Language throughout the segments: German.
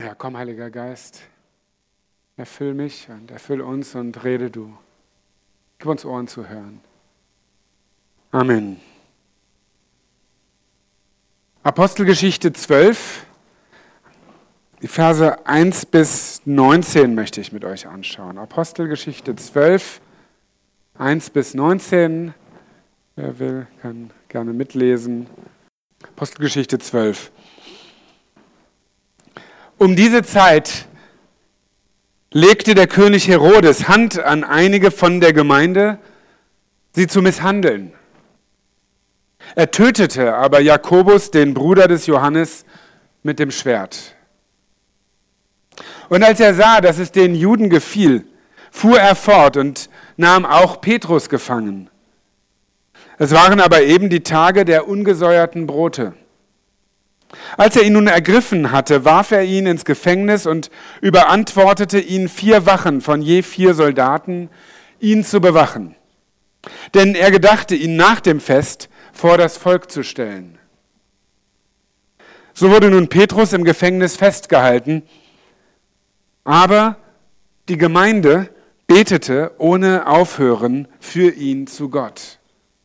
Ja, komm, Heiliger Geist, erfüll mich und erfüll uns und rede du. Gib uns Ohren zu hören. Amen. Apostelgeschichte 12, die Verse 1 bis 19 möchte ich mit euch anschauen. Apostelgeschichte 12, 1 bis 19. Wer will, kann gerne mitlesen. Apostelgeschichte 12. Um diese Zeit legte der König Herodes Hand an einige von der Gemeinde, sie zu misshandeln. Er tötete aber Jakobus, den Bruder des Johannes, mit dem Schwert. Und als er sah, dass es den Juden gefiel, fuhr er fort und nahm auch Petrus gefangen. Es waren aber eben die Tage der ungesäuerten Brote. Als er ihn nun ergriffen hatte, warf er ihn ins Gefängnis und überantwortete ihn 4 Wachen von je 4 Soldaten, ihn zu bewachen. Denn er gedachte, ihn nach dem Fest vor das Volk zu stellen. So wurde nun Petrus im Gefängnis festgehalten, aber die Gemeinde betete ohne Aufhören für ihn zu Gott.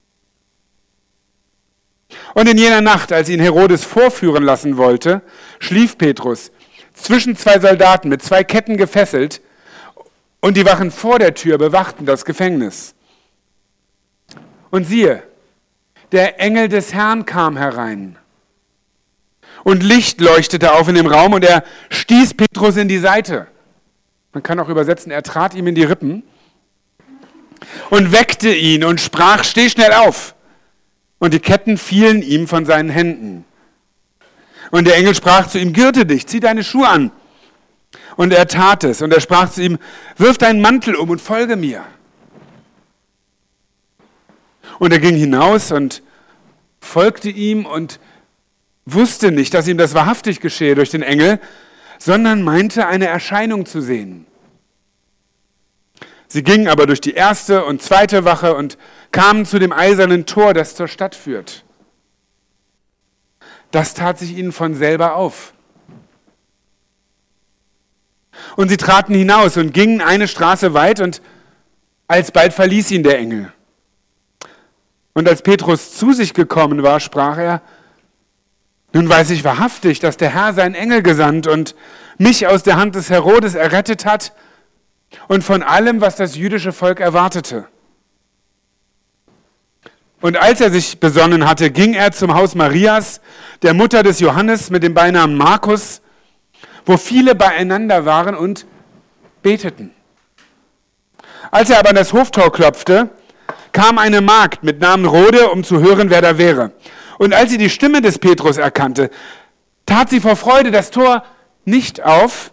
Und in jener Nacht, als ihn Herodes vorführen lassen wollte, schlief Petrus zwischen 2 Soldaten mit 2 Ketten gefesselt, und die Wachen vor der Tür bewachten das Gefängnis. Und siehe, der Engel des Herrn kam herein. Und Licht leuchtete auf in dem Raum, und er stieß Petrus in die Seite. Man kann auch übersetzen, er trat ihm in die Rippen und weckte ihn und sprach: Steh schnell auf! Und die Ketten fielen ihm von seinen Händen. Und der Engel sprach zu ihm: Gürte dich, zieh deine Schuhe an. Und er tat es. Und er sprach zu ihm: Wirf deinen Mantel um und folge mir. Und er ging hinaus und folgte ihm und wusste nicht, dass ihm das wahrhaftig geschehe durch den Engel, sondern meinte, eine Erscheinung zu sehen. Sie gingen aber durch die 1. und 2. Wache und kamen zu dem eisernen Tor, das zur Stadt führt. Das tat sich ihnen von selber auf. Und sie traten hinaus und gingen eine Straße weit, und alsbald verließ ihn der Engel. Und als Petrus zu sich gekommen war, sprach er: Nun weiß ich wahrhaftig, dass der Herr seinen Engel gesandt und mich aus der Hand des Herodes errettet hat und von allem, was das jüdische Volk erwartete. Und als er sich besonnen hatte, ging er zum Haus Marias, der Mutter des Johannes mit dem Beinamen Markus, wo viele beieinander waren und beteten. Als er aber an das Hoftor klopfte, kam eine Magd mit Namen Rode, um zu hören, wer da wäre. Und als sie die Stimme des Petrus erkannte, tat sie vor Freude das Tor nicht auf,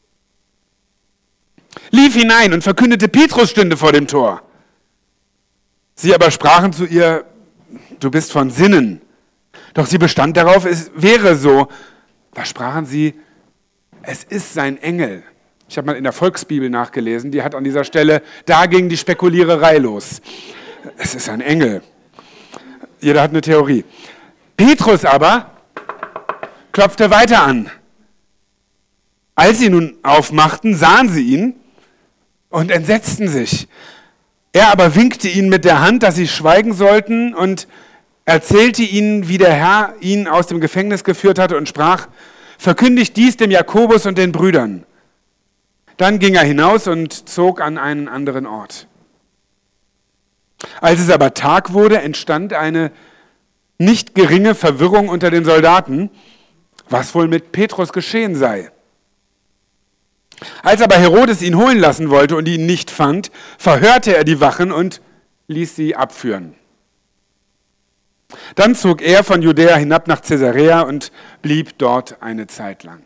lief hinein und verkündete, Petrus stünde vor dem Tor. Sie aber sprachen zu ihr: Du bist von Sinnen. Doch sie bestand darauf, es wäre so. Da sprachen sie: Es ist sein Engel. Ich habe mal in der Volksbibel nachgelesen, die hat an dieser Stelle, da ging die Spekuliererei los. Es ist ein Engel. Jeder hat eine Theorie. Petrus aber klopfte weiter an. Als sie nun aufmachten, sahen sie ihn und entsetzten sich. Er aber winkte ihnen mit der Hand, dass sie schweigen sollten, und erzählte ihnen, wie der Herr ihn aus dem Gefängnis geführt hatte, und sprach: Verkündigt dies dem Jakobus und den Brüdern. Dann ging er hinaus und zog an einen anderen Ort. Als es aber Tag wurde, entstand eine nicht geringe Verwirrung unter den Soldaten, was wohl mit Petrus geschehen sei. Als aber Herodes ihn holen lassen wollte und ihn nicht fand, verhörte er die Wachen und ließ sie abführen. Dann zog er von Judäa hinab nach Caesarea und blieb dort eine Zeit lang.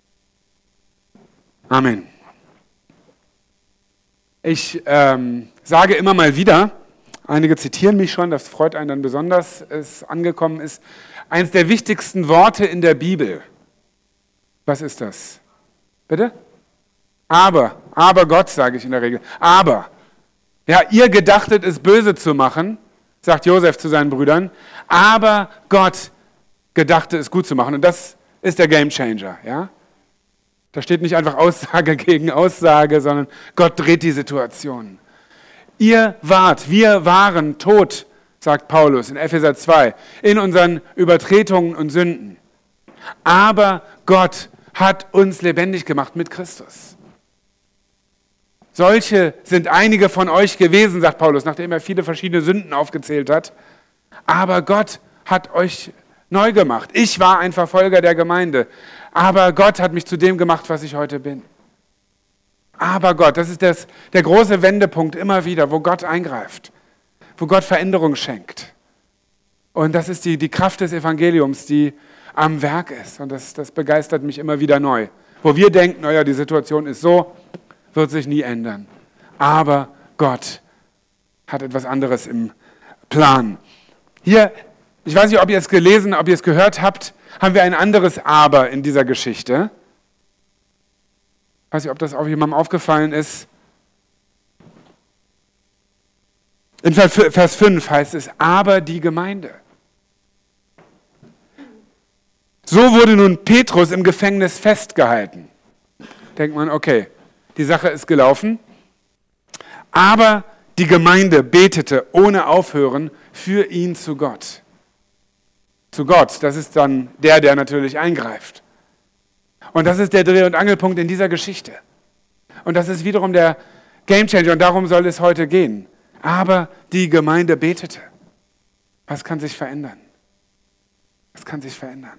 Amen. Ich sage immer mal wieder, einige zitieren mich schon, das freut einen dann besonders, es angekommen ist, eines der wichtigsten Worte in der Bibel. Was ist das? Bitte? Aber Gott, sage ich in der Regel. Aber, ja, ihr gedachtet es böse zu machen, sagt Josef zu seinen Brüdern, aber Gott gedachte es gut zu machen. Und das ist der Gamechanger, ja? Da steht nicht einfach Aussage gegen Aussage, sondern Gott dreht die Situation. Wir waren tot, sagt Paulus in Epheser 2, in unseren Übertretungen und Sünden. Aber Gott hat uns lebendig gemacht mit Christus. Solche sind einige von euch gewesen, sagt Paulus, nachdem er viele verschiedene Sünden aufgezählt hat. Aber Gott hat euch neu gemacht. Ich war ein Verfolger der Gemeinde, aber Gott hat mich zu dem gemacht, was ich heute bin. Aber Gott, das ist der große Wendepunkt immer wieder, wo Gott eingreift, wo Gott Veränderung schenkt. Und das ist die Kraft des Evangeliums, die am Werk ist. Und das begeistert mich immer wieder neu. Wo wir denken, naja, die Situation ist so, wird sich nie ändern. Aber Gott hat etwas anderes im Plan. Hier, ich weiß nicht, ob ihr es gelesen, ob ihr es gehört habt, haben wir ein anderes Aber in dieser Geschichte. Ich weiß nicht, ob das auch jemandem aufgefallen ist. In Vers 5 heißt es, aber die Gemeinde. So wurde nun Petrus im Gefängnis festgehalten. Denkt man, okay, die Sache ist gelaufen. Aber die Gemeinde betete ohne Aufhören für ihn zu Gott. Zu Gott, das ist dann der natürlich eingreift. Und das ist der Dreh- und Angelpunkt in dieser Geschichte. Und das ist wiederum der Gamechanger und darum soll es heute gehen. Aber die Gemeinde betete. Was kann sich verändern? Was kann sich verändern?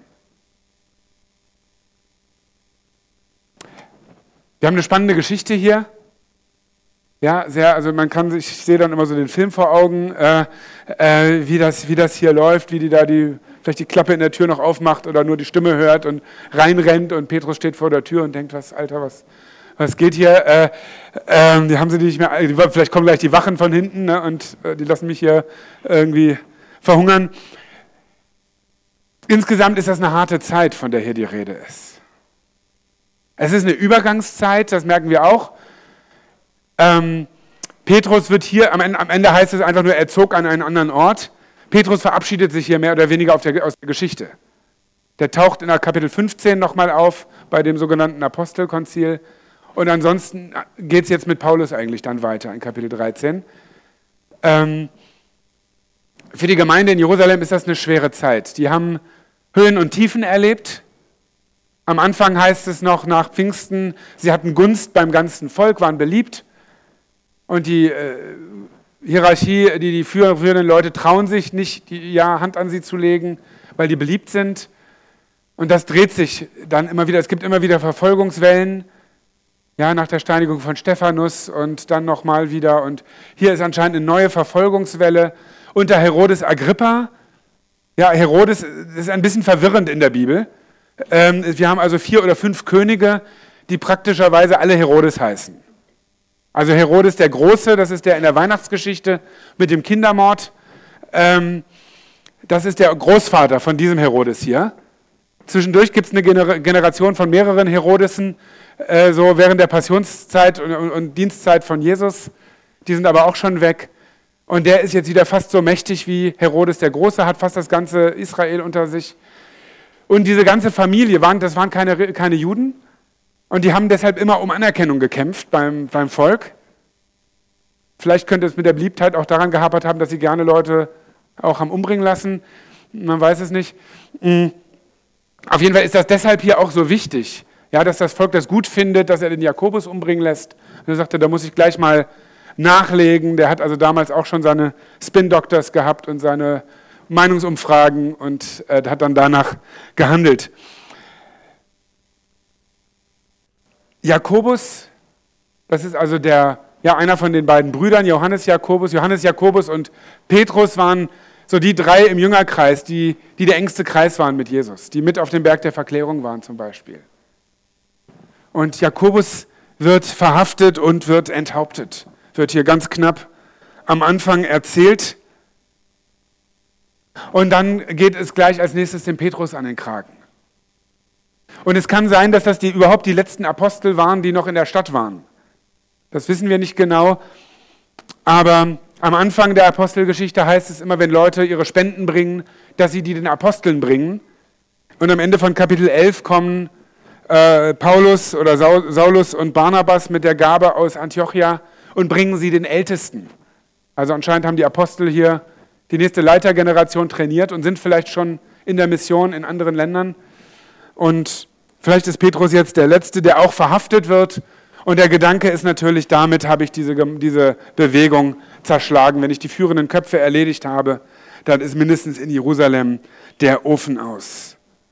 Wir haben eine spannende Geschichte hier. Ja, also ich sehe dann immer so den Film vor Augen, wie das hier läuft, wie vielleicht die Klappe in der Tür noch aufmacht oder nur die Stimme hört und reinrennt und Petrus steht vor der Tür und denkt, was geht hier? Die haben sie nicht mehr, vielleicht kommen gleich die Wachen von hinten, ne, und die lassen mich hier irgendwie verhungern. Insgesamt ist das eine harte Zeit, von der hier die Rede ist. Es ist eine Übergangszeit, das merken wir auch. Petrus wird hier, am Ende heißt es einfach nur, er zog an einen anderen Ort. Petrus verabschiedet sich hier mehr oder weniger aus der Geschichte. Der taucht in der Kapitel 15 nochmal auf, bei dem sogenannten Apostelkonzil. Und ansonsten geht es jetzt mit Paulus eigentlich dann weiter in Kapitel 13. Für die Gemeinde in Jerusalem ist das eine schwere Zeit. Die haben Höhen und Tiefen erlebt. Am Anfang heißt es noch nach Pfingsten, sie hatten Gunst beim ganzen Volk, waren beliebt. Und die Hierarchie, die führenden Leute trauen sich nicht, die Hand an sie zu legen, weil die beliebt sind. Und das dreht sich dann immer wieder. Es gibt immer wieder Verfolgungswellen, ja, nach der Steinigung von Stephanus und dann nochmal wieder. Und hier ist anscheinend eine neue Verfolgungswelle unter Herodes Agrippa. Ja, Herodes ist ein bisschen verwirrend in der Bibel. Wir haben also 4 oder 5 Könige, die praktischerweise alle Herodes heißen. Also Herodes der Große, das ist der in der Weihnachtsgeschichte mit dem Kindermord. Das ist der Großvater von diesem Herodes hier. Zwischendurch gibt es eine Generation von mehreren Herodesen, so während der Passionszeit und Dienstzeit von Jesus. Die sind aber auch schon weg. Und der ist jetzt wieder fast so mächtig wie Herodes der Große, hat fast das ganze Israel unter sich. Und diese ganze Familie, das waren keine Juden. Und die haben deshalb immer um Anerkennung gekämpft beim Volk. Vielleicht könnte es mit der Beliebtheit auch daran gehapert haben, dass sie gerne Leute auch haben umbringen lassen. Man weiß es nicht. Auf jeden Fall ist das deshalb hier auch so wichtig, ja, dass das Volk das gut findet, dass er den Jakobus umbringen lässt. Und er sagte, da muss ich gleich mal nachlegen. Der hat also damals auch schon seine Spin-Doctors gehabt und seine Meinungsumfragen und hat dann danach gehandelt. Jakobus, das ist also einer von den beiden Brüdern, Johannes Jakobus und Petrus waren so die 3 im Jüngerkreis, die der engste Kreis waren mit Jesus, die mit auf dem Berg der Verklärung waren zum Beispiel. Und Jakobus wird verhaftet und wird enthauptet, wird hier ganz knapp am Anfang erzählt. Und dann geht es gleich als nächstes dem Petrus an den Kragen. Und es kann sein, dass das überhaupt die letzten Apostel waren, die noch in der Stadt waren. Das wissen wir nicht genau, aber am Anfang der Apostelgeschichte heißt es immer, wenn Leute ihre Spenden bringen, dass sie die den Aposteln bringen. Und am Ende von Kapitel 11 kommen Paulus oder Saulus und Barnabas mit der Gabe aus Antiochia und bringen sie den Ältesten. Also anscheinend haben die Apostel hier die nächste Leitergeneration trainiert und sind vielleicht schon in der Mission in anderen Ländern. Und vielleicht ist Petrus jetzt der Letzte, der auch verhaftet wird. Und der Gedanke ist natürlich, damit habe ich diese Bewegung zerschlagen. Wenn ich die führenden Köpfe erledigt habe, dann ist mindestens in Jerusalem der Ofen aus.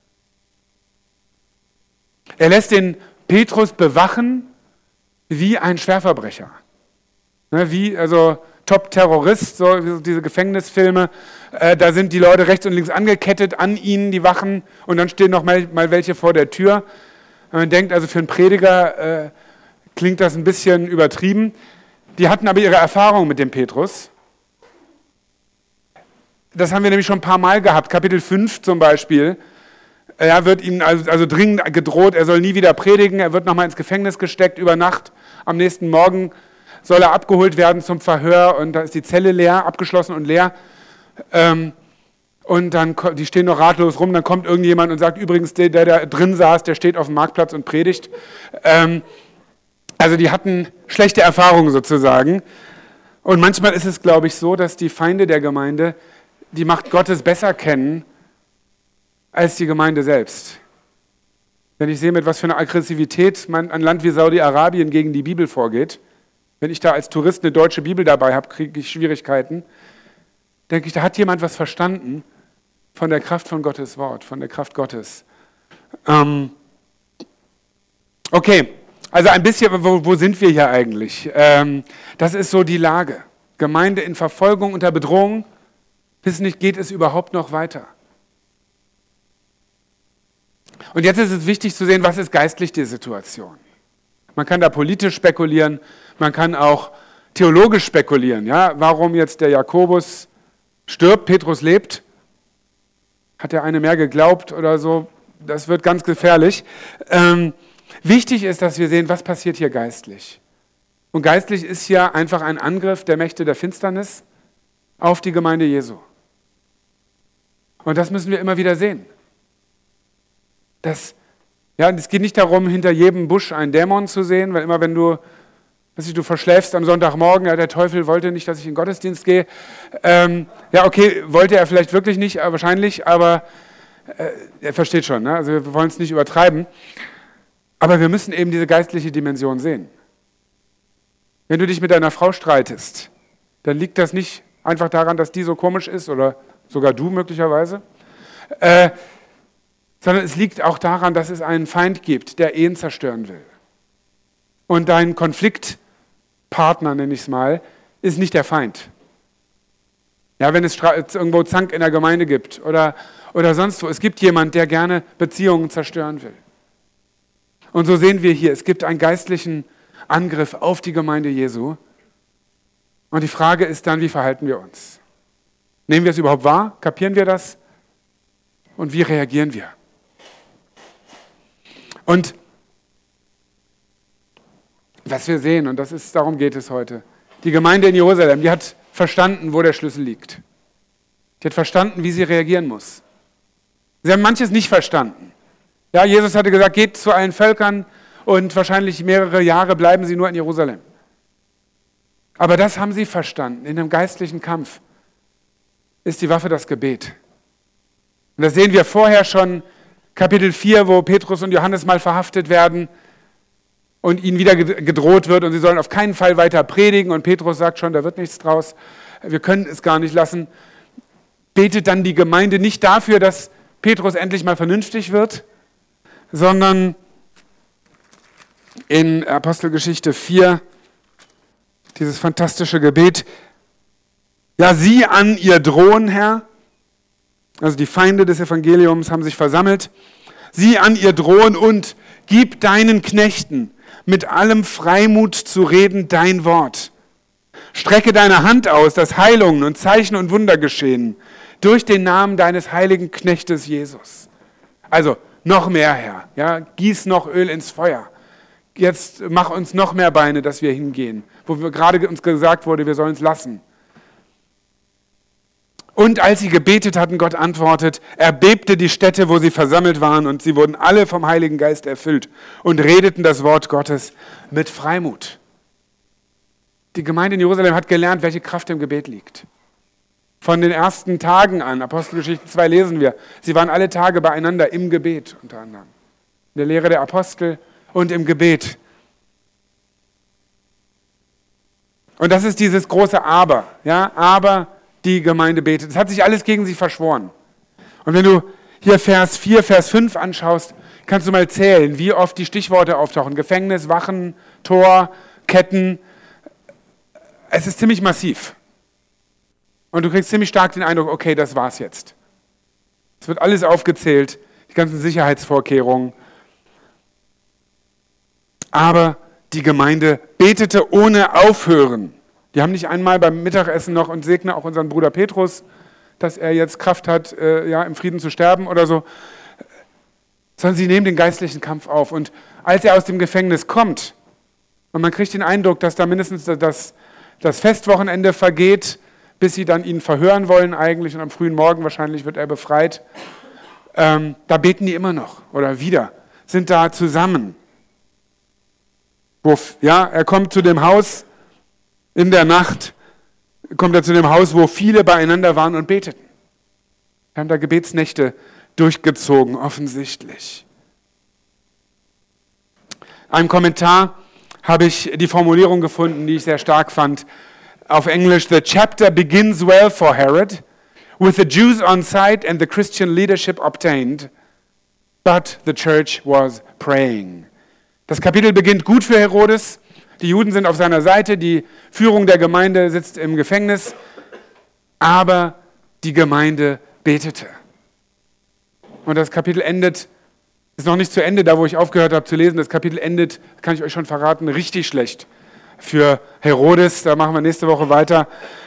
Er lässt den Petrus bewachen wie ein Schwerverbrecher. Wie, also Top-Terrorist, so diese Gefängnisfilme, da sind die Leute rechts und links angekettet an ihnen, die Wachen, und dann stehen noch mal welche vor der Tür. Man denkt, also für einen Prediger klingt das ein bisschen übertrieben. Die hatten aber ihre Erfahrung mit dem Petrus. Das haben wir nämlich schon ein paar Mal gehabt. Kapitel 5 zum Beispiel. Er wird ihm also dringend gedroht, er soll nie wieder predigen, er wird nochmal ins Gefängnis gesteckt über Nacht. Am nächsten Morgen soll er abgeholt werden zum Verhör und da ist die Zelle leer, abgeschlossen und leer. Und dann, die stehen noch ratlos rum, dann kommt irgendjemand und sagt, übrigens, der da drin saß, der steht auf dem Marktplatz und predigt. Also die hatten schlechte Erfahrungen sozusagen. Und manchmal ist es, glaube ich, so, dass die Feinde der Gemeinde die Macht Gottes besser kennen als die Gemeinde selbst. Wenn ich sehe, mit was für einer Aggressivität ein Land wie Saudi-Arabien gegen die Bibel vorgeht, wenn ich da als Tourist eine deutsche Bibel dabei habe, kriege ich Schwierigkeiten, denke ich, da hat jemand was verstanden von der Kraft von Gottes Wort, von der Kraft Gottes. Okay, also ein bisschen, wo sind wir hier eigentlich? Das ist so die Lage. Gemeinde in Verfolgung, unter Bedrohung. Wissen nicht, geht es überhaupt noch weiter? Und jetzt ist es wichtig zu sehen, was ist geistlich die Situation. Man kann da politisch spekulieren, man kann auch theologisch spekulieren. Ja? Warum jetzt der Jakobus stirbt, Petrus lebt? Hat der eine mehr geglaubt oder so? Das wird ganz gefährlich. Wichtig ist, dass wir sehen, was passiert hier geistlich. Und geistlich ist hier einfach ein Angriff der Mächte der Finsternis auf die Gemeinde Jesu. Und das müssen wir immer wieder sehen. Es geht nicht darum, hinter jedem Busch einen Dämon zu sehen, weil immer wenn du verschläfst am Sonntagmorgen, ja, der Teufel wollte nicht, dass ich in den Gottesdienst gehe. Wollte er vielleicht wirklich nicht, wahrscheinlich, aber er versteht schon, ne? Also wir wollen es nicht übertreiben. Aber wir müssen eben diese geistliche Dimension sehen. Wenn du dich mit deiner Frau streitest, dann liegt das nicht einfach daran, dass die so komisch ist oder sogar du möglicherweise, sondern es liegt auch daran, dass es einen Feind gibt, der Ehen zerstören will. Und dein Konfliktpartner, nenne ich es mal, ist nicht der Feind. Ja, wenn es irgendwo Zank in der Gemeinde gibt oder sonst wo, es gibt jemand, der gerne Beziehungen zerstören will. Und so sehen wir hier, es gibt einen geistlichen Angriff auf die Gemeinde Jesu. Und die Frage ist dann, wie verhalten wir uns? Nehmen wir es überhaupt wahr? Kapieren wir das? Und wie reagieren wir? Und was wir sehen, und darum geht es heute, die Gemeinde in Jerusalem, die hat verstanden, wo der Schlüssel liegt. Die hat verstanden, wie sie reagieren muss. Sie haben manches nicht verstanden. Ja, Jesus hatte gesagt, geht zu allen Völkern und wahrscheinlich mehrere Jahre bleiben sie nur in Jerusalem. Aber das haben sie verstanden. In einem geistlichen Kampf ist die Waffe das Gebet. Und das sehen wir vorher schon, Kapitel 4, wo Petrus und Johannes mal verhaftet werden und ihnen wieder gedroht wird und sie sollen auf keinen Fall weiter predigen und Petrus sagt schon, da wird nichts draus, wir können es gar nicht lassen. Betet dann die Gemeinde nicht dafür, dass Petrus endlich mal vernünftig wird, sondern in Apostelgeschichte 4, dieses fantastische Gebet, ja, sieh an, ihr drohen, Herr, also die Feinde des Evangeliums haben sich versammelt, sieh an, ihr drohen und gib deinen Knechten mit allem Freimut zu reden dein Wort. Strecke deine Hand aus, dass Heilungen und Zeichen und Wunder geschehen durch den Namen deines heiligen Knechtes Jesus. Also noch mehr, Herr, ja, gieß noch Öl ins Feuer. Jetzt mach uns noch mehr Beine, dass wir hingehen, wo wir gerade uns gesagt wurde, wir sollen es lassen. Und als sie gebetet hatten, Gott antwortet, erbebte die Stätte, wo sie versammelt waren, und sie wurden alle vom Heiligen Geist erfüllt und redeten das Wort Gottes mit Freimut. Die Gemeinde in Jerusalem hat gelernt, welche Kraft im Gebet liegt. Von den ersten Tagen an, Apostelgeschichte 2 lesen wir, sie waren alle Tage beieinander im Gebet unter anderem. In der Lehre der Apostel und im Gebet. Und das ist dieses große Aber, ja, aber die Gemeinde betet. Es hat sich alles gegen sie verschworen. Und wenn du hier Vers 4, Vers 5 anschaust, kannst du mal zählen, wie oft die Stichworte auftauchen. Gefängnis, Wachen, Tor, Ketten. Es ist ziemlich massiv. Und du kriegst ziemlich stark den Eindruck, okay, das war's jetzt. Es wird alles aufgezählt, die ganzen Sicherheitsvorkehrungen. Aber die Gemeinde betete ohne Aufhören. Die haben nicht einmal beim Mittagessen noch und segne auch unseren Bruder Petrus, dass er jetzt Kraft hat, im Frieden zu sterben oder so, sondern sie nehmen den geistlichen Kampf auf. Und als er aus dem Gefängnis kommt, und man kriegt den Eindruck, dass da mindestens das Festwochenende vergeht, bis sie dann ihn verhören wollen eigentlich, und am frühen Morgen wahrscheinlich wird er befreit, da beten die immer noch oder wieder, sind da zusammen. Er kommt zu dem Haus, in der Nacht kommt er zu dem Haus, wo viele beieinander waren und beteten. Wir haben da Gebetsnächte durchgezogen, offensichtlich. In einem Kommentar habe ich die Formulierung gefunden, die ich sehr stark fand. Auf Englisch: The chapter begins well for Herod, with the Jews on side and the Christian leadership obtained, but the church was praying. Das Kapitel beginnt gut für Herodes. Die Juden sind auf seiner Seite, die Führung der Gemeinde sitzt im Gefängnis, aber die Gemeinde betete. Und das Kapitel endet, ist noch nicht zu Ende, da wo ich aufgehört habe zu lesen, das Kapitel endet, kann ich euch schon verraten, richtig schlecht für Herodes. Da machen wir nächste Woche weiter.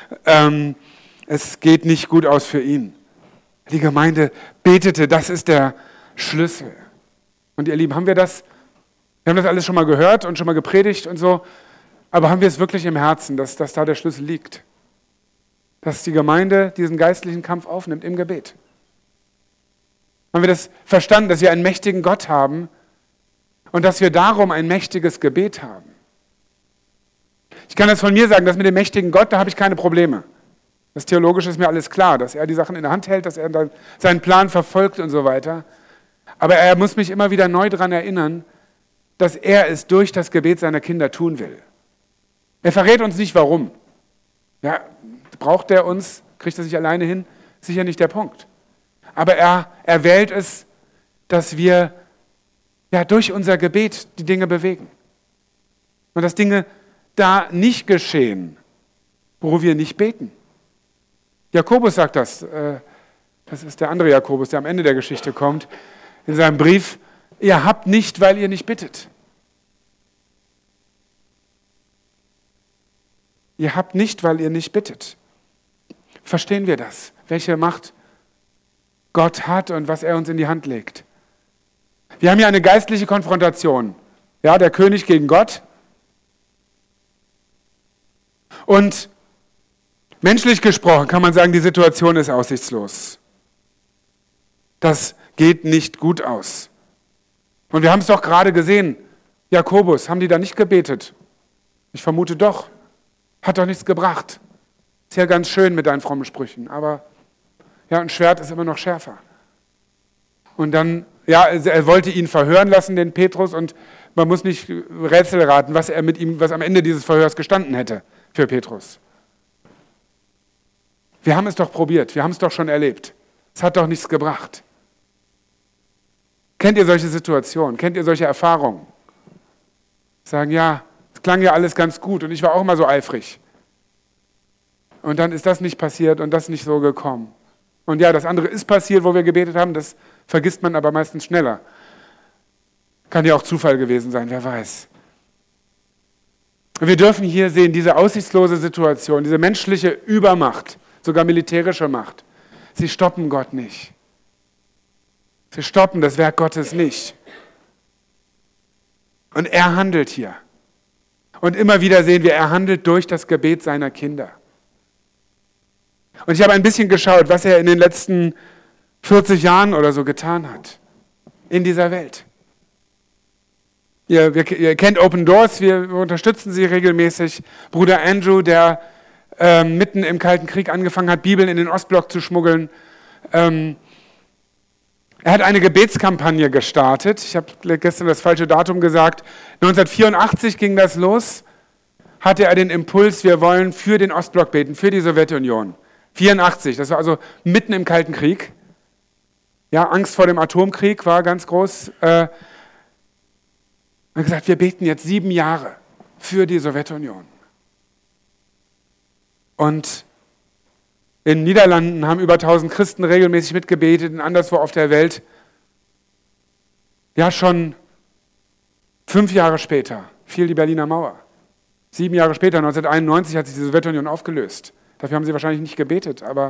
Es geht nicht gut aus für ihn. Die Gemeinde betete, das ist der Schlüssel. Und ihr Lieben, haben wir das? Wir haben das alles schon mal gehört und schon mal gepredigt und so, aber haben wir es wirklich im Herzen, dass da der Schlüssel liegt? Dass die Gemeinde diesen geistlichen Kampf aufnimmt im Gebet? Haben wir das verstanden, dass wir einen mächtigen Gott haben und dass wir darum ein mächtiges Gebet haben? Ich kann das von mir sagen, dass mit dem mächtigen Gott, da habe ich keine Probleme. Das Theologische ist mir alles klar, dass er die Sachen in der Hand hält, dass er dann seinen Plan verfolgt und so weiter. Aber er muss mich immer wieder neu daran erinnern, dass er es durch das Gebet seiner Kinder tun will. Er verrät uns nicht, warum. Ja, braucht er uns, kriegt er sich alleine hin? Sicher nicht der Punkt. Aber er wählt es, dass wir durch unser Gebet die Dinge bewegen. Und dass Dinge da nicht geschehen, wo wir nicht beten. Jakobus sagt das. Das ist der andere Jakobus, der am Ende der Geschichte kommt, in seinem Brief: Ihr habt nicht, weil ihr nicht bittet. Ihr habt nicht, weil ihr nicht bittet. Verstehen wir das? Welche Macht Gott hat und was er uns in die Hand legt. Wir haben hier eine geistliche Konfrontation. Ja, der König gegen Gott. Und menschlich gesprochen kann man sagen, die Situation ist aussichtslos. Das geht nicht gut aus. Und wir haben es doch gerade gesehen. Jakobus, haben die da nicht gebetet? Ich vermute doch. Hat doch nichts gebracht. Ist ja ganz schön mit deinen frommen Sprüchen, aber ein Schwert ist immer noch schärfer. Und dann, er wollte ihn verhören lassen, den Petrus, und man muss nicht Rätsel raten, was am Ende dieses Verhörs gestanden hätte für Petrus. Wir haben es doch probiert, wir haben es doch schon erlebt. Es hat doch nichts gebracht. Kennt ihr solche Situationen? Kennt ihr solche Erfahrungen? Sagen, es klang ja alles ganz gut und ich war auch mal so eifrig. Und dann ist das nicht passiert und das nicht so gekommen. Und das andere ist passiert, wo wir gebetet haben, das vergisst man aber meistens schneller. Kann ja auch Zufall gewesen sein, wer weiß. Wir dürfen hier sehen, diese aussichtslose Situation, diese menschliche Übermacht, sogar militärische Macht, sie stoppen Gott nicht. Sie stoppen das Werk Gottes nicht. Und er handelt hier. Und immer wieder sehen wir, er handelt durch das Gebet seiner Kinder. Und ich habe ein bisschen geschaut, was er in den letzten 40 Jahren oder so getan hat in dieser Welt. Ihr kennt Open Doors, wir unterstützen sie regelmäßig. Bruder Andrew, der mitten im Kalten Krieg angefangen hat, Bibeln in den Ostblock zu schmuggeln. Er hat eine Gebetskampagne gestartet. Ich habe gestern das falsche Datum gesagt. 1984 ging das los. Hatte er den Impuls, wir wollen für den Ostblock beten, für die Sowjetunion. 84, das war also mitten im Kalten Krieg. Ja, Angst vor dem Atomkrieg war ganz groß. Er hat gesagt, wir beten jetzt 7 Jahre für die Sowjetunion. Und in den Niederlanden haben über 1000 Christen regelmäßig mitgebetet und anderswo auf der Welt. Ja, schon 5 Jahre später fiel die Berliner Mauer. 7 Jahre später, 1991, hat sich die Sowjetunion aufgelöst. Dafür haben sie wahrscheinlich nicht gebetet, aber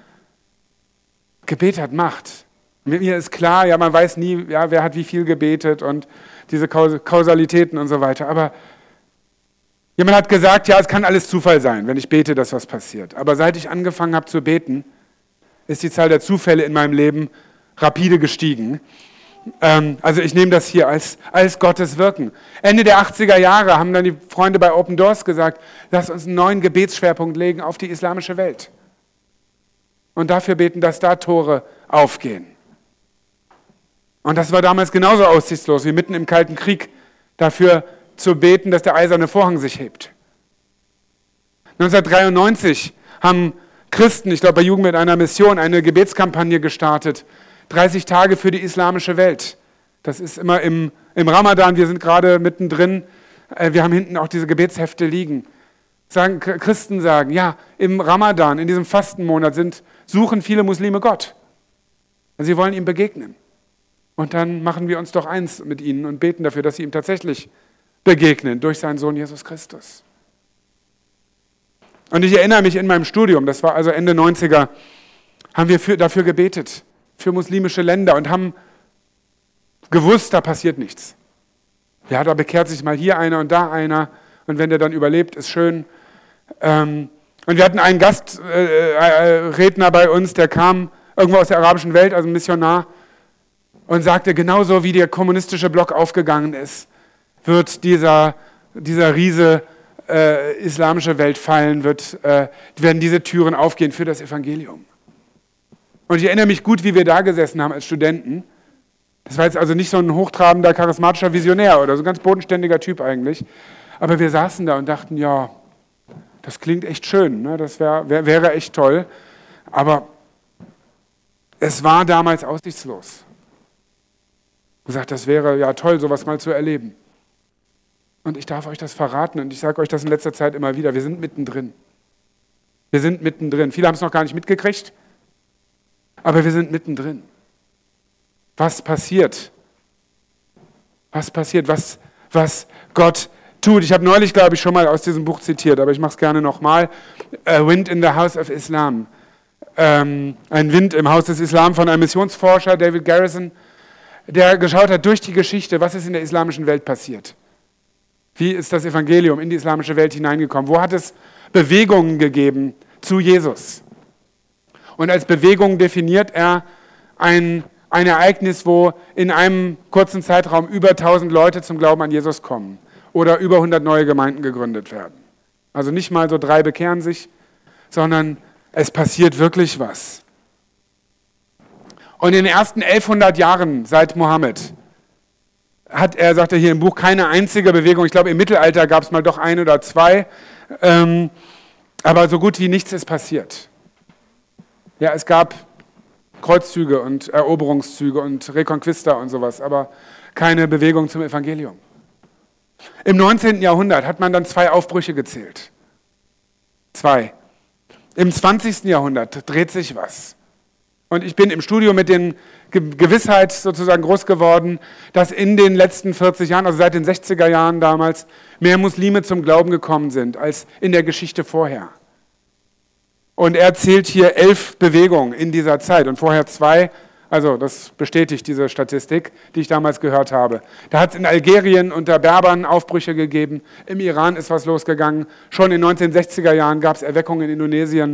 Gebet hat Macht. Mit mir ist klar, ja, man weiß nie, ja, wer hat wie viel gebetet und diese Kausalitäten und so weiter. Aber jemand hat gesagt, ja, es kann alles Zufall sein, wenn ich bete, dass was passiert. Aber seit ich angefangen habe zu beten, ist die Zahl der Zufälle in meinem Leben rapide gestiegen. Also ich nehme das hier als Gottes Wirken. Ende der 80er Jahre haben dann die Freunde bei Open Doors gesagt, lass uns einen neuen Gebetsschwerpunkt legen auf die islamische Welt. Und dafür beten, dass da Tore aufgehen. Und das war damals genauso aussichtslos wie mitten im Kalten Krieg, dafür zu beten, dass der eiserne Vorhang sich hebt. 1993 haben Christen, ich glaube bei Jugend mit einer Mission, eine Gebetskampagne gestartet. 30 Tage für die islamische Welt. Das ist immer im Ramadan, wir sind gerade mittendrin. Wir haben hinten auch diese Gebetshefte liegen. Christen sagen, ja, im Ramadan, in diesem Fastenmonat, suchen viele Muslime Gott. Sie wollen ihm begegnen. Und dann machen wir uns doch eins mit ihnen und beten dafür, dass sie ihm tatsächlich begegnen, durch seinen Sohn Jesus Christus. Und ich erinnere mich in meinem Studium, das war also Ende 90er, haben wir dafür gebetet, für muslimische Länder und haben gewusst, da passiert nichts. Ja, da bekehrt sich mal hier einer und da einer und wenn der dann überlebt, ist schön. Und wir hatten einen Gastredner bei uns, der kam irgendwo aus der arabischen Welt, also ein Missionar, und sagte, genauso wie der kommunistische Block aufgegangen ist, wird dieser Riese islamische Welt fallen, werden diese Türen aufgehen für das Evangelium. Und ich erinnere mich gut, wie wir da gesessen haben als Studenten. Das war jetzt also nicht so ein hochtrabender, charismatischer Visionär oder so ein ganz bodenständiger Typ eigentlich. Aber wir saßen da und dachten, ja, das klingt echt schön, ne? Das wäre echt toll. Aber es war damals aussichtslos. Ich gesagt, das wäre ja toll, sowas mal zu erleben. Und ich darf euch das verraten und ich sage euch das in letzter Zeit immer wieder, wir sind mittendrin. Wir sind mittendrin. Viele haben es noch gar nicht mitgekriegt, aber wir sind mittendrin. Was passiert? Was passiert? Was Gott tut? Ich habe neulich, glaube ich, schon mal aus diesem Buch zitiert, aber ich mache es gerne nochmal. A Wind in the House of Islam. Ein Wind im Haus des Islam von einem Missionsforscher, David Garrison, der geschaut hat durch die Geschichte, was ist in der islamischen Welt passiert. Wie ist das Evangelium in die islamische Welt hineingekommen? Wo hat es Bewegungen gegeben zu Jesus? Und als Bewegung definiert er ein Ereignis, wo in einem kurzen Zeitraum über 1000 Leute zum Glauben an Jesus kommen oder über 100 neue Gemeinden gegründet werden. Also nicht mal so 3 bekehren sich, sondern es passiert wirklich was. Und in den ersten 1100 Jahren seit Mohammed hat er, sagt er hier im Buch, keine einzige Bewegung. Ich glaube, im Mittelalter gab es mal doch 1 oder 2, aber so gut wie nichts ist passiert. Ja, es gab Kreuzzüge und Eroberungszüge und Reconquista und sowas, aber keine Bewegung zum Evangelium. Im 19. Jahrhundert hat man dann 2 Aufbrüche gezählt. 2. Im 20. Jahrhundert dreht sich was. Und ich bin im Studium mit der Gewissheit sozusagen groß geworden, dass in den letzten 40 Jahren, also seit den 60er Jahren damals, mehr Muslime zum Glauben gekommen sind als in der Geschichte vorher. Und er zählt hier 11 Bewegungen in dieser Zeit und vorher 2, also das bestätigt diese Statistik, die ich damals gehört habe. Da hat es in Algerien unter Berbern Aufbrüche gegeben, im Iran ist was losgegangen, schon in den 1960er Jahren gab es Erweckungen in Indonesien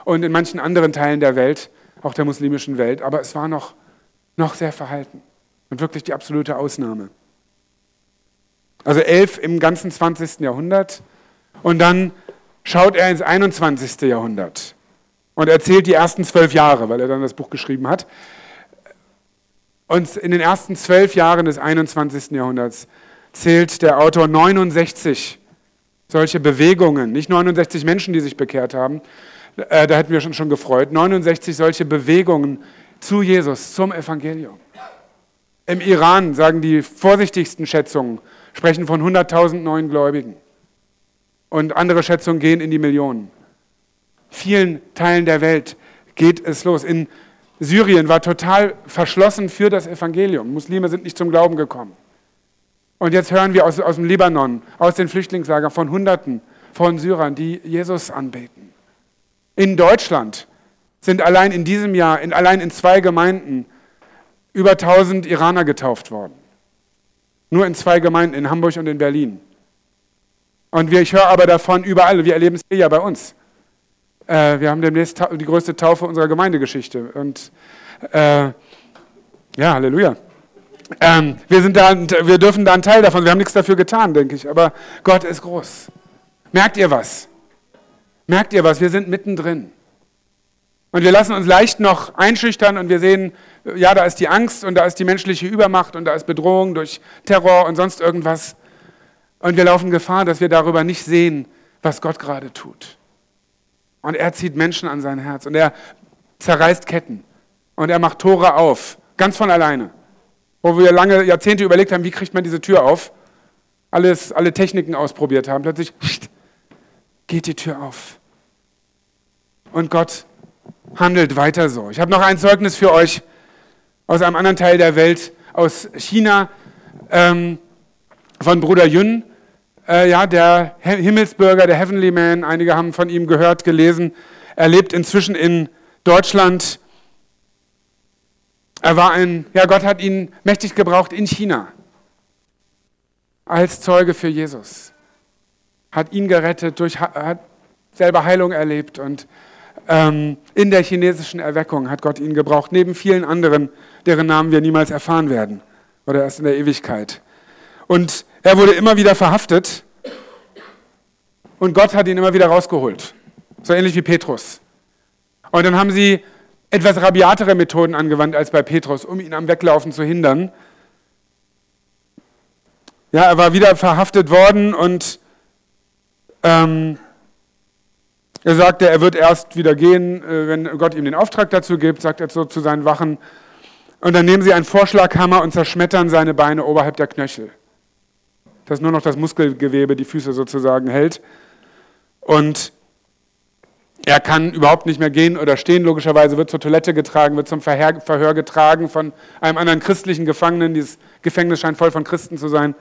und in manchen anderen Teilen der Welt, auch der muslimischen Welt, aber es war noch sehr verhalten und wirklich die absolute Ausnahme. Also 11 im ganzen 20. Jahrhundert und dann schaut er ins 21. Jahrhundert und erzählt die ersten 12 Jahre, weil er dann das Buch geschrieben hat. Und in den ersten 12 Jahren des 21. Jahrhunderts zählt der Autor 69 solche Bewegungen, nicht 69 Menschen, die sich bekehrt haben, da hätten wir schon gefreut, 69 solche Bewegungen zu Jesus, zum Evangelium. Im Iran sagen die vorsichtigsten Schätzungen, sprechen von 100.000 neuen Gläubigen. Und andere Schätzungen gehen in die Millionen. Vielen Teilen der Welt geht es los. In Syrien war total verschlossen für das Evangelium. Muslime sind nicht zum Glauben gekommen. Und jetzt hören wir aus dem Libanon, aus den Flüchtlingslagern von Hunderten von Syrern, die Jesus anbeten. In Deutschland sind allein in diesem Jahr, allein in 2 Gemeinden, über 1000 Iraner getauft worden. Nur in 2 Gemeinden, in Hamburg und in Berlin. Und ich höre aber davon überall, wir erleben es hier ja bei uns. Wir haben demnächst die größte Taufe unserer Gemeindegeschichte. Und ja, Halleluja. Wir dürfen da einen Teil davon, wir haben nichts dafür getan, denke ich, aber Gott ist groß. Merkt ihr was? Merkt ihr was? Wir sind mittendrin. Und wir lassen uns leicht noch einschüchtern und wir sehen, ja, da ist die Angst und da ist die menschliche Übermacht und da ist Bedrohung durch Terror und sonst irgendwas. Und wir laufen Gefahr, dass wir darüber nicht sehen, was Gott gerade tut. Und er zieht Menschen an sein Herz und er zerreißt Ketten und er macht Tore auf, ganz von alleine. Wo wir lange Jahrzehnte überlegt haben, wie kriegt man diese Tür auf, alle Techniken ausprobiert haben, plötzlich geht die Tür auf. Und Gott handelt weiter so. Ich habe noch ein Zeugnis für euch aus einem anderen Teil der Welt, aus China, von Bruder Yun, der Himmelsbürger, der Heavenly Man, einige haben von ihm gehört, gelesen. Er lebt inzwischen in Deutschland. Gott hat ihn mächtig gebraucht in China als Zeuge für Jesus. Hat ihn gerettet, hat selber Heilung erlebt und in der chinesischen Erweckung hat Gott ihn gebraucht, neben vielen anderen, deren Namen wir niemals erfahren werden oder erst in der Ewigkeit. Und er wurde immer wieder verhaftet und Gott hat ihn immer wieder rausgeholt, so ähnlich wie Petrus. Und dann haben sie etwas rabiatere Methoden angewandt als bei Petrus, um ihn am Weglaufen zu hindern. Ja, er war wieder verhaftet worden und er sagte, er wird erst wieder gehen, wenn Gott ihm den Auftrag dazu gibt, sagt er so zu seinen Wachen. Und dann nehmen sie einen Vorschlaghammer und zerschmettern seine Beine oberhalb der Knöchel. Dass nur noch das Muskelgewebe die Füße sozusagen hält. Und er kann überhaupt nicht mehr gehen oder stehen, logischerweise wird zur Toilette getragen, wird zum Verhör getragen von einem anderen christlichen Gefangenen. Dieses Gefängnis scheint voll von Christen zu sein.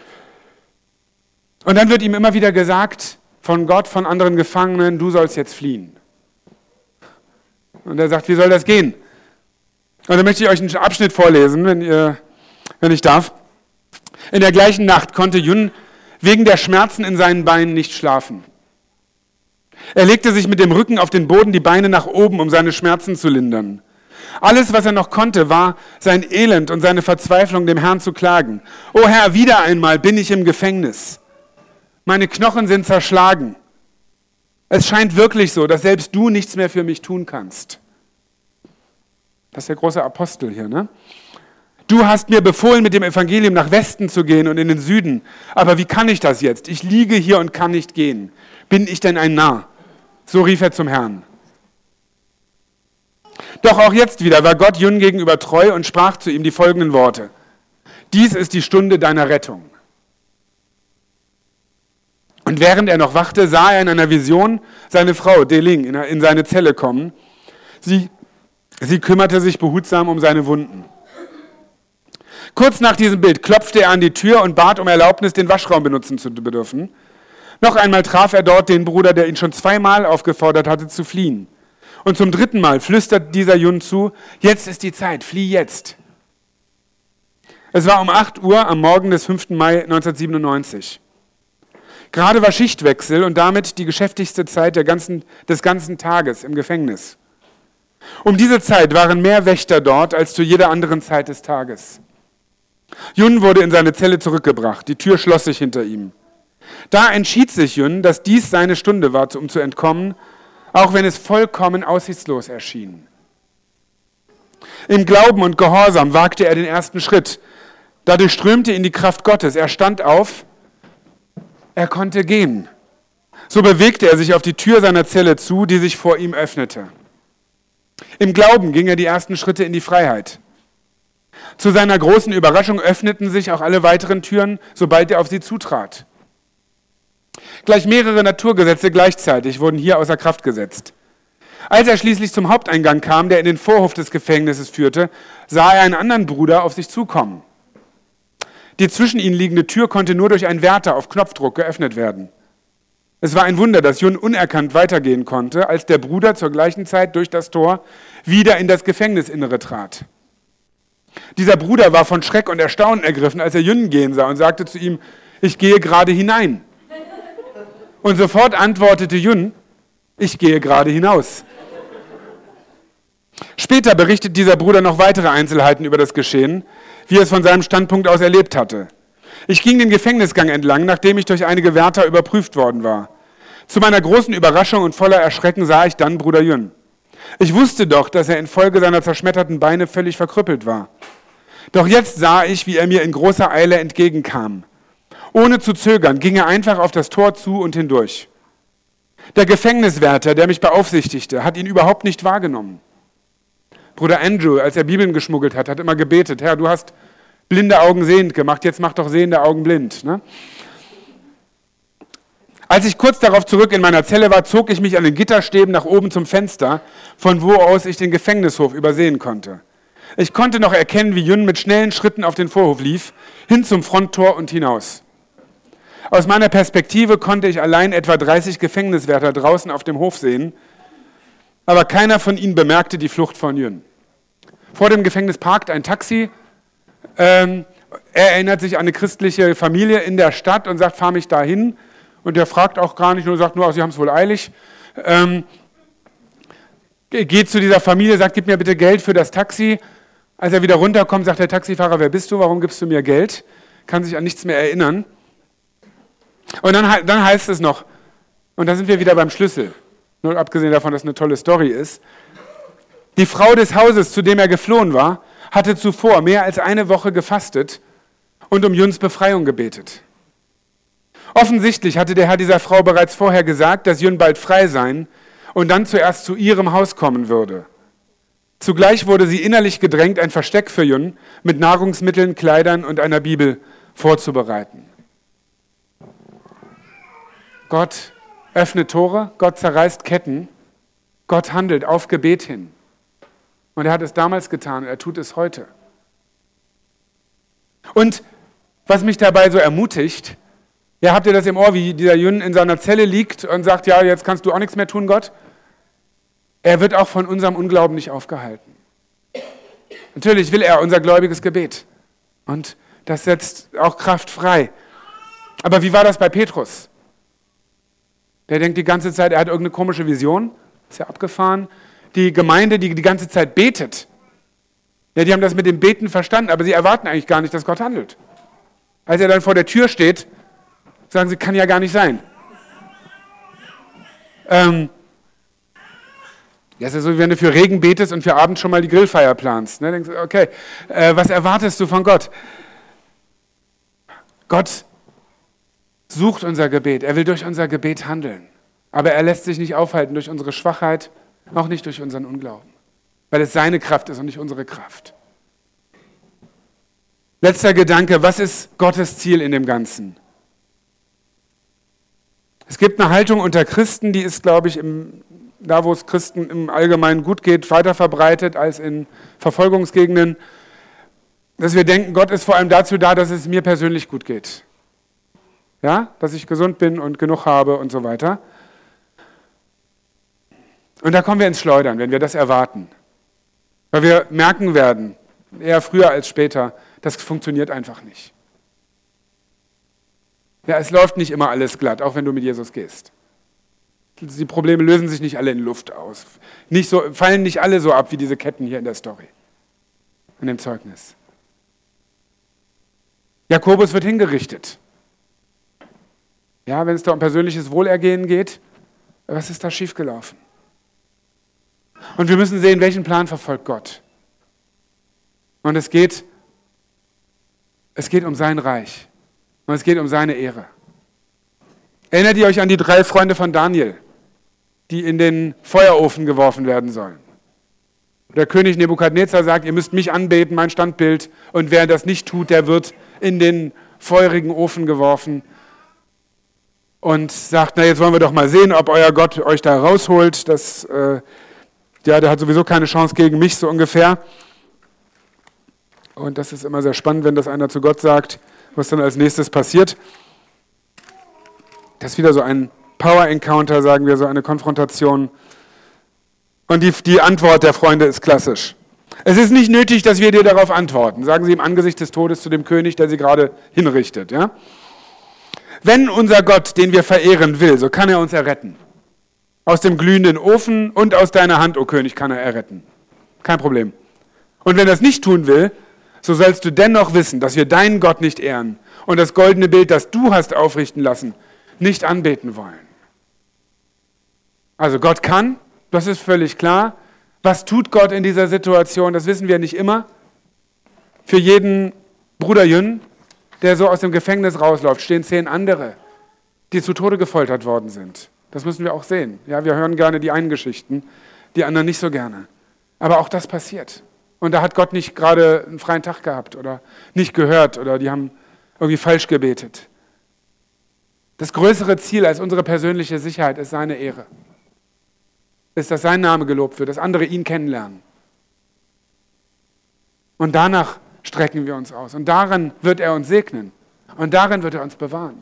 Und dann wird ihm immer wieder gesagt, von Gott, von anderen Gefangenen, du sollst jetzt fliehen. Und er sagt, wie soll das gehen? Und dann möchte ich euch einen Abschnitt vorlesen, wenn ich darf. In der gleichen Nacht konnte Yun wegen der Schmerzen in seinen Beinen nicht schlafen. Er legte sich mit dem Rücken auf den Boden, die Beine nach oben, um seine Schmerzen zu lindern. Alles, was er noch konnte, war sein Elend und seine Verzweiflung dem Herrn zu klagen. O Herr, wieder einmal bin ich im Gefängnis. Meine Knochen sind zerschlagen. Es scheint wirklich so, dass selbst du nichts mehr für mich tun kannst. Das ist der große Apostel hier, ne? Du hast mir befohlen, mit dem Evangelium nach Westen zu gehen und in den Süden. Aber wie kann ich das jetzt? Ich liege hier und kann nicht gehen. Bin ich denn ein Narr? So rief er zum Herrn. Doch auch jetzt wieder war Gott Yun gegenüber treu und sprach zu ihm die folgenden Worte. Dies ist die Stunde deiner Rettung. Und während er noch wachte, sah er in einer Vision seine Frau, Deling, in seine Zelle kommen. Sie kümmerte sich behutsam um seine Wunden. Kurz nach diesem Bild klopfte er an die Tür und bat um Erlaubnis, den Waschraum benutzen zu dürfen. Noch einmal traf er dort den Bruder, der ihn schon 2-mal aufgefordert hatte, zu fliehen. Und zum 3. Mal flüstert dieser Yun zu, jetzt ist die Zeit, flieh jetzt. Es war um 8 Uhr am Morgen des 5. Mai 1997. Gerade war Schichtwechsel und damit die geschäftigste Zeit des ganzen Tages im Gefängnis. Um diese Zeit waren mehr Wächter dort als zu jeder anderen Zeit des Tages. Yun wurde in seine Zelle zurückgebracht. Die Tür schloss sich hinter ihm. Da entschied sich Yun, dass dies seine Stunde war, um zu entkommen, auch wenn es vollkommen aussichtslos erschien. Im Glauben und Gehorsam wagte er den ersten Schritt. Dadurch strömte ihn die Kraft Gottes. Er stand auf, er konnte gehen. So bewegte er sich auf die Tür seiner Zelle zu, die sich vor ihm öffnete. Im Glauben ging er die ersten Schritte in die Freiheit. Zu seiner großen Überraschung öffneten sich auch alle weiteren Türen, sobald er auf sie zutrat. Gleich mehrere Naturgesetze gleichzeitig wurden hier außer Kraft gesetzt. Als er schließlich zum Haupteingang kam, der in den Vorhof des Gefängnisses führte, sah er einen anderen Bruder auf sich zukommen. Die zwischen ihnen liegende Tür konnte nur durch einen Wärter auf Knopfdruck geöffnet werden. Es war ein Wunder, dass Yun unerkannt weitergehen konnte, als der Bruder zur gleichen Zeit durch das Tor wieder in das Gefängnisinnere trat. Dieser Bruder war von Schreck und Erstaunen ergriffen, als er Yun gehen sah und sagte zu ihm, ich gehe gerade hinein. Und sofort antwortete Yun, ich gehe gerade hinaus. Später berichtet dieser Bruder noch weitere Einzelheiten über das Geschehen, wie er es von seinem Standpunkt aus erlebt hatte. Ich ging den Gefängnisgang entlang, nachdem ich durch einige Wärter überprüft worden war. Zu meiner großen Überraschung und voller Erschrecken sah ich dann Bruder Yun. Ich wusste doch, dass er infolge seiner zerschmetterten Beine völlig verkrüppelt war. Doch jetzt sah ich, wie er mir in großer Eile entgegenkam. Ohne zu zögern ging er einfach auf das Tor zu und hindurch. Der Gefängniswärter, der mich beaufsichtigte, hat ihn überhaupt nicht wahrgenommen. Bruder Andrew, als er Bibeln geschmuggelt hat, hat immer gebetet, Herr, du hast blinde Augen sehend gemacht, jetzt mach doch sehende Augen blind. Ne? Als ich kurz darauf zurück in meiner Zelle war, zog ich mich an den Gitterstäben nach oben zum Fenster, von wo aus ich den Gefängnishof übersehen konnte. Ich konnte noch erkennen, wie Yun mit schnellen Schritten auf den Vorhof lief, hin zum Fronttor und hinaus. Aus meiner Perspektive konnte ich allein etwa 30 Gefängniswärter draußen auf dem Hof sehen, aber keiner von ihnen bemerkte die Flucht von Yun. Vor dem Gefängnis parkt ein Taxi. Er erinnert sich an eine christliche Familie in der Stadt und sagt, fahr mich da hin. Und der fragt auch gar nicht, nur sagt nur, sie haben es wohl eilig. Geht zu dieser Familie, sagt, gib mir bitte Geld für das Taxi. Als er wieder runterkommt, sagt der Taxifahrer, wer bist du, warum gibst du mir Geld? Kann sich an nichts mehr erinnern. Und dann heißt es noch, und da sind wir wieder beim Schlüssel, nur abgesehen davon, dass es eine tolle Story ist, die Frau des Hauses, zu dem er geflohen war, hatte zuvor mehr als eine Woche gefastet und um Yuns Befreiung gebetet. Offensichtlich hatte der Herr dieser Frau bereits vorher gesagt, dass Yun bald frei sein und dann zuerst zu ihrem Haus kommen würde. Zugleich wurde sie innerlich gedrängt, ein Versteck für Yun mit Nahrungsmitteln, Kleidern und einer Bibel vorzubereiten. Gott öffnet Tore, Gott zerreißt Ketten, Gott handelt auf Gebet hin. Und er hat es damals getan und er tut es heute. Und was mich dabei so ermutigt, ja, habt ihr das im Ohr, wie dieser Yun in seiner Zelle liegt und sagt, ja, jetzt kannst du auch nichts mehr tun, Gott? Er wird auch von unserem Unglauben nicht aufgehalten. Natürlich will er unser gläubiges Gebet. Und das setzt auch Kraft frei. Aber wie war das bei Petrus? Der denkt die ganze Zeit, er hat irgendeine komische Vision, ist ja abgefahren. Die Gemeinde, die ganze Zeit betet, ja, die haben das mit dem Beten verstanden, aber sie erwarten eigentlich gar nicht, dass Gott handelt. Als er dann vor der Tür steht, sagen sie, kann ja gar nicht sein. Das ist so, wie wenn du für Regen betest und für Abend schon mal die Grillfeier planst. Ne? Denkst du, okay, was erwartest du von Gott? Gott sucht unser Gebet. Er will durch unser Gebet handeln. Aber er lässt sich nicht aufhalten durch unsere Schwachheit, auch nicht durch unseren Unglauben. Weil es seine Kraft ist und nicht unsere Kraft. Letzter Gedanke, was ist Gottes Ziel in dem Ganzen? Es gibt eine Haltung unter Christen, die ist, glaube ich, da wo es Christen im Allgemeinen gut geht, weiter verbreitet als in Verfolgungsgegenden, dass wir denken, Gott ist vor allem dazu da, dass es mir persönlich gut geht. Ja, dass ich gesund bin und genug habe und so weiter. Und da kommen wir ins Schleudern, wenn wir das erwarten. Weil wir merken werden, eher früher als später, das funktioniert einfach nicht. Ja, es läuft nicht immer alles glatt, auch wenn du mit Jesus gehst. Die Probleme lösen sich nicht alle in Luft aus. Fallen nicht alle so ab wie diese Ketten hier in der Story, in dem Zeugnis. Jakobus wird hingerichtet. Ja, wenn es da um persönliches Wohlergehen geht, was ist da schiefgelaufen? Und wir müssen sehen, welchen Plan verfolgt Gott. Und es geht um sein Reich. Und es geht um seine Ehre. Erinnert ihr euch an die 3 Freunde von Daniel, die in den Feuerofen geworfen werden sollen? Der König Nebukadnezar sagt, ihr müsst mich anbeten, mein Standbild, und wer das nicht tut, der wird in den feurigen Ofen geworfen und sagt, na jetzt wollen wir doch mal sehen, ob euer Gott euch da rausholt. Der hat sowieso keine Chance gegen mich, so ungefähr. Und das ist immer sehr spannend, wenn das einer zu Gott sagt, was dann als nächstes passiert. Das ist wieder so ein Power-Encounter, sagen wir, so eine Konfrontation. Und die Antwort der Freunde ist klassisch. Es ist nicht nötig, dass wir dir darauf antworten, sagen sie im Angesicht des Todes zu dem König, der sie gerade hinrichtet. Ja? Wenn unser Gott, den wir verehren, will, so kann er uns erretten. Aus dem glühenden Ofen und aus deiner Hand, o König, kann er erretten. Kein Problem. Und wenn er es nicht tun will, so sollst du dennoch wissen, dass wir deinen Gott nicht ehren und das goldene Bild, das du hast aufrichten lassen, nicht anbeten wollen. Also Gott kann, das ist völlig klar. Was tut Gott in dieser Situation? Das wissen wir nicht immer. Für jeden Bruder Jün, der so aus dem Gefängnis rausläuft, stehen 10 andere, die zu Tode gefoltert worden sind. Das müssen wir auch sehen. Ja, wir hören gerne die einen Geschichten, die anderen nicht so gerne. Aber auch das passiert. Und da hat Gott nicht gerade einen freien Tag gehabt oder nicht gehört oder die haben irgendwie falsch gebetet. Das größere Ziel als unsere persönliche Sicherheit ist seine Ehre. Ist, dass sein Name gelobt wird, dass andere ihn kennenlernen. Und danach strecken wir uns aus. Und darin wird er uns segnen. Und darin wird er uns bewahren.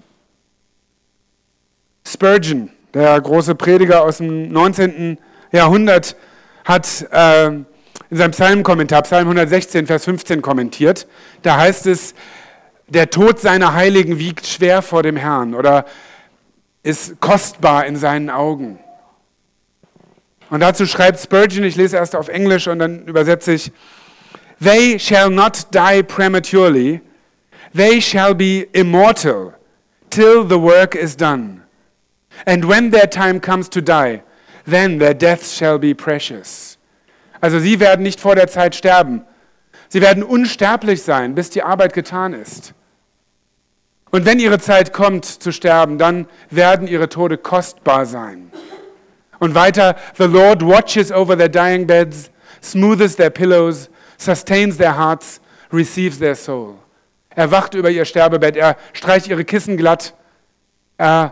Spurgeon, der große Prediger aus dem 19. Jahrhundert, hat in seinem Psalmkommentar, Psalm 116, Vers 15 kommentiert. Da heißt es, der Tod seiner Heiligen wiegt schwer vor dem Herrn oder ist kostbar in seinen Augen. Und dazu schreibt Spurgeon, ich lese erst auf Englisch und dann übersetze ich, they shall not die prematurely, they shall be immortal till the work is done. And when their time comes to die, then their deaths shall be precious. Also sie werden nicht vor der Zeit sterben. Sie werden unsterblich sein, bis die Arbeit getan ist. Und wenn ihre Zeit kommt zu sterben, dann werden ihre Tode kostbar sein. Und weiter, the Lord watches over their dying beds, smoothes their pillows, sustains their hearts, receives their soul. Er wacht über ihr Sterbebett, er streicht ihre Kissen glatt, er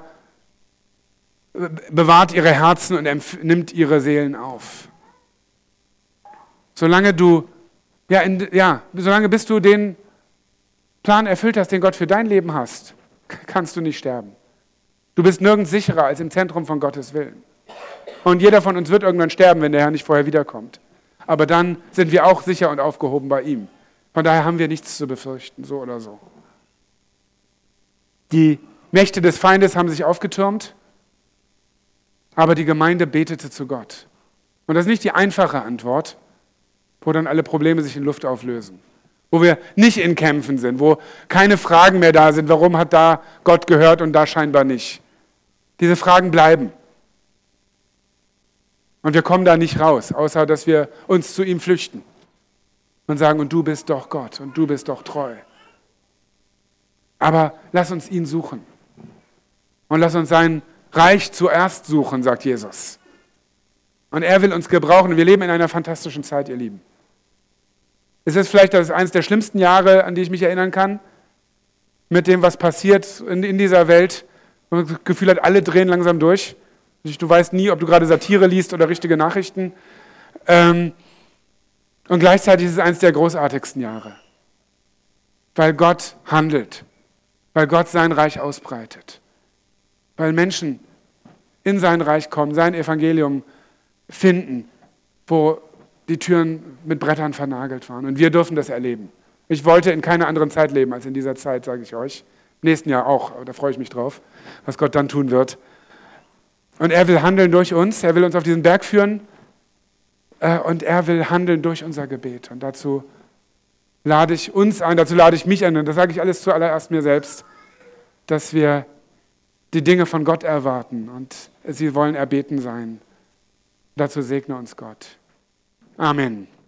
bewahrt ihre Herzen und nimmt ihre Seelen auf. Solange bis du den Plan erfüllt hast, den Gott für dein Leben hast, kannst du nicht sterben. Du bist nirgends sicherer als im Zentrum von Gottes Willen. Und jeder von uns wird irgendwann sterben, wenn der Herr nicht vorher wiederkommt. Aber dann sind wir auch sicher und aufgehoben bei ihm. Von daher haben wir nichts zu befürchten, so oder so. Die Mächte des Feindes haben sich aufgetürmt, aber die Gemeinde betete zu Gott. Und das ist nicht die einfache Antwort, wo dann alle Probleme sich in Luft auflösen. Wo wir nicht in Kämpfen sind, wo keine Fragen mehr da sind, warum hat da Gott gehört und da scheinbar nicht. Diese Fragen bleiben. Und wir kommen da nicht raus, außer dass wir uns zu ihm flüchten und sagen, und du bist doch Gott und du bist doch treu. Aber lass uns ihn suchen. Und lass uns sein Reich zuerst suchen, sagt Jesus. Und er will uns gebrauchen. Wir leben in einer fantastischen Zeit, ihr Lieben. Es ist vielleicht eines der schlimmsten Jahre, an die ich mich erinnern kann, mit dem, was passiert in dieser Welt. Man das Gefühl hat, alle drehen langsam durch. Du weißt nie, ob du gerade Satire liest oder richtige Nachrichten. Und gleichzeitig ist es eines der großartigsten Jahre. Weil Gott handelt. Weil Gott sein Reich ausbreitet. Weil Menschen in sein Reich kommen, sein Evangelium finden, wo die Türen mit Brettern vernagelt waren. Und wir dürfen das erleben. Ich wollte in keiner anderen Zeit leben als in dieser Zeit, sage ich euch. nächsten Jahr auch, da freue ich mich drauf, was Gott dann tun wird. Und er will handeln durch uns, er will uns auf diesen Berg führen und er will handeln durch unser Gebet. Und dazu lade ich uns ein, dazu lade ich mich ein, und das sage ich alles zuallererst mir selbst, dass wir die Dinge von Gott erwarten und sie wollen erbeten sein. Dazu segne uns Gott. Amen.